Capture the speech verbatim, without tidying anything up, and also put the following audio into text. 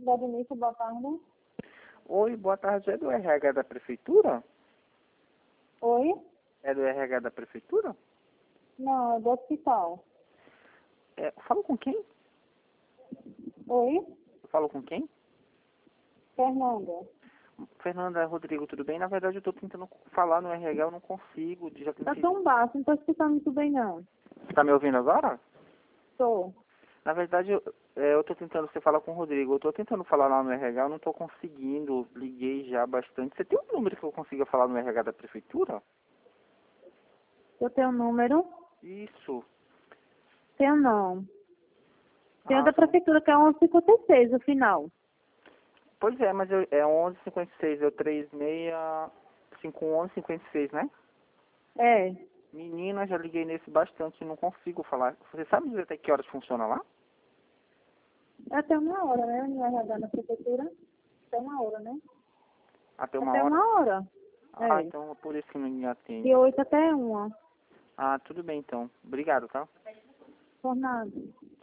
Dadenice, boa tarde. Oi, boa tarde. É do R H da Prefeitura? Oi? É do R H da Prefeitura? Não, é do hospital. É, falo com quem? Oi? Eu falo com quem? Fernanda. Fernanda, Rodrigo, tudo bem? Na verdade, eu estou tentando falar no R H, eu não consigo. Já Tá tentei. tão baixo, não tô escutando muito bem, não. Tá me ouvindo agora? Tô. Na verdade, eu, é, eu tô tentando, você fala com o Rodrigo, eu tô tentando falar lá no R H, eu não tô conseguindo, liguei já bastante. Você tem um número que eu consiga falar no R H da Prefeitura? Eu tenho um número? Isso. Tenho não. Tenho Ah, da então. prefeitura, que é onze cinquenta e seis, o final. Pois é, mas eu, é onze cinquenta e seis, é o trinta e seis, cinquenta e um, cinquenta e seis, né? É. Menina, já liguei nesse bastante, não consigo falar. Você sabe dizer até que horas funciona lá? É até uma hora, né? No R H da prefeitura. Até uma hora, né? Até uma Até hora? uma hora. Ah, É. então é por isso que não me atende. De oito até uma. Ah, tudo bem então. Obrigado, tá? Por nada.